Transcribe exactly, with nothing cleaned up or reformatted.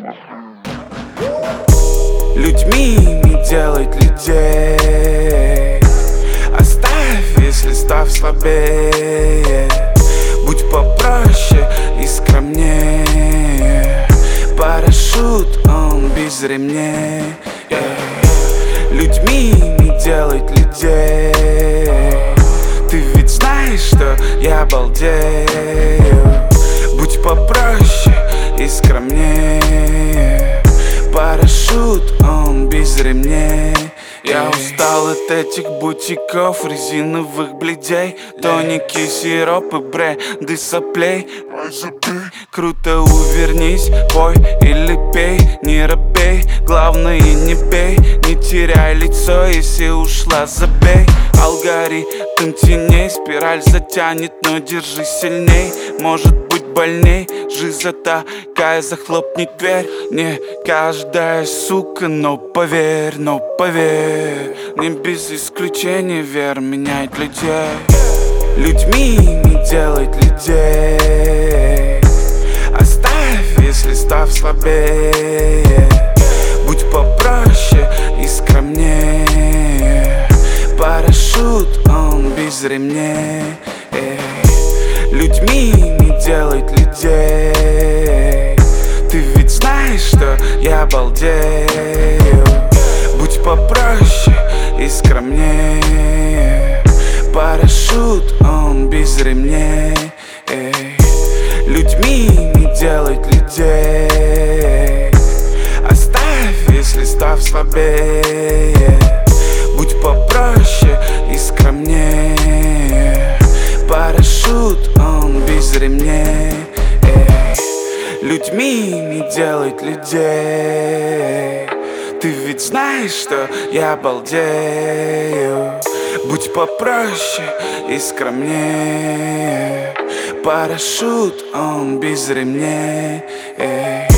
Людьми не делать людей. Оставь, если став слабее. Будь попроще и скромнее. Парашют, он без ремней. yeah. Людьми не делать людей. Ты ведь знаешь, что я балдею. Будь попроще и скромнее. Парашют, он без ремней. Я устал от этих бутиков, резиновых бледей, тоники, сиропы, бренды соплей. Круто, увернись, пой или пей, не робей, главное не бей, не теряй лицо, если ушла, забей. Алгоритм теней, спираль затянет, но держи сильней, может быть больней. Жизнь такая, захлопни дверь. Не каждая сука, но поверь, но поверь, не без исключения вера меняет людей. Людьми не делать людей. Оставь, если став слабее. Будь попроще и скромнее. Парашют, он без ремней. Эй. Людьми не делать людей. Ты ведь знаешь, что я балдею. Будь попроще и скромнее. Парашют, он без ремней. Эй. Людьми не делать людей. Оставь, если став слабее. Будь попроще и скромнее. Парашют, он без ремней. Эй. Людьми не делать людей. Ты ведь знаешь, что я балдею. Будь попроще и скромнее. Парашют, он без ремней. Эй.